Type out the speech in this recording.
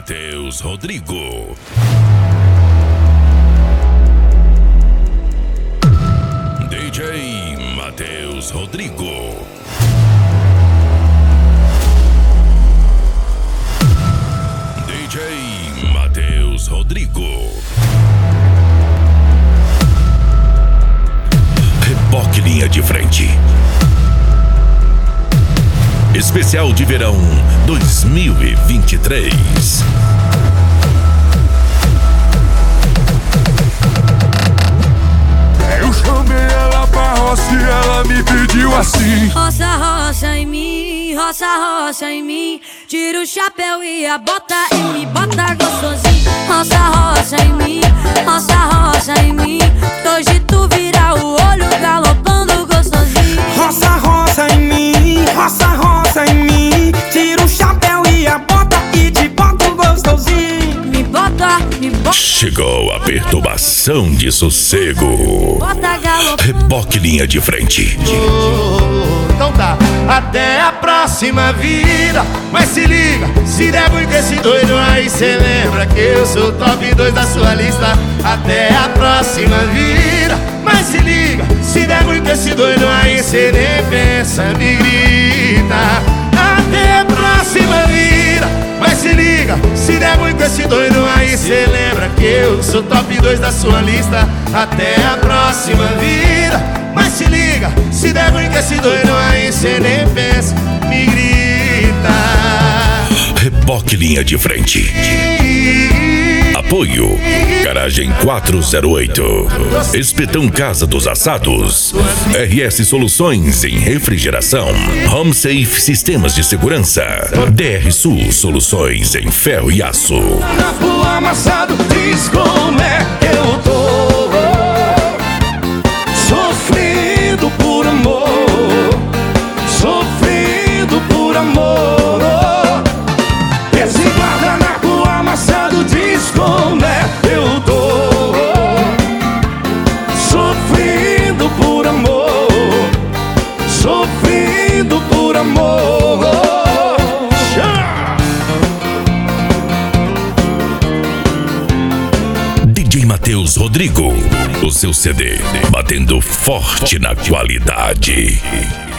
Matheus Rodrigo. DJ Matheus Rodrigo. DJ Matheus Rodrigo. Reboque Linha de Frente. Especial de Verão 2023. Eu chamei ela pra roça e ela me pediu assim: roça, roça em mim, roça, roça em mim. Tira o chapéu e a bota e me bota gostosinho. Roça, roça em mim, roça, roça em mim. Hoje tu vira o olho galopando gostosinho. Roça, roça em mim, roça, roça em mim. Tira o chapéu e a bota e te boto gostosinho. Me bota, me bota. Chegou a perturbação de sossego. Bota galopando. Reboque Linha de Frente. Então tá, até a próxima vida. Mas se liga, se der muito esse doido aí, cê lembra que eu sou o top 2 da sua lista. Até a próxima vida. Mas se liga, se der muito esse doido aí, cê nem pensa, me grita. Até a próxima vida. Mas se liga, se der muito esse doido aí, cê lembra que eu sou top 2 da sua lista. Até a próxima vida. Mas se liga, se der muito esse doido aí, cê nem pensa, me grita. Reboque Linha de Frente. Apoio Garagem 408, Espetão Casa dos Assados, RS Soluções em Refrigeração, Home Safe Sistemas de Segurança, DR Sul Soluções em Ferro e Aço. Napo amassado, diz como é que eu tô. Sofrendo por amor, sofrendo por amor. Esse guardanapo amassado diz como é que eu tô. Sofrendo por amor, sofrendo por amor. DJ Matheus Rodrigo, o seu CD batendo forte na qualidade.